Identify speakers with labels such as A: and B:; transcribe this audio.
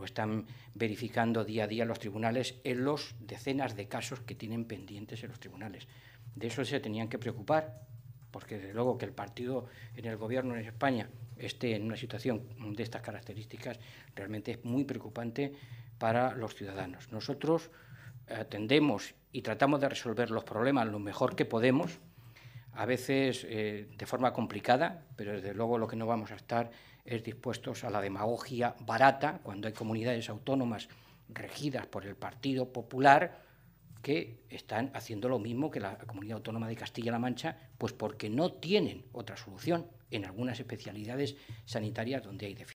A: lo están verificando día a día los tribunales en los decenas de casos que tienen pendientes en los tribunales. De eso se tenían que preocupar, porque desde luego que el partido en el gobierno en España esté en una situación de estas características realmente es muy preocupante para los ciudadanos. Nosotros atendemos y tratamos de resolver los problemas lo mejor que podemos, a veces de forma complicada, pero desde luego lo que no vamos a estar es dispuestos a la demagogia barata cuando hay comunidades autónomas regidas por el Partido Popular que están haciendo lo mismo que la Comunidad Autónoma de Castilla-La Mancha, pues porque no tienen otra solución en algunas especialidades sanitarias donde hay deficiencias.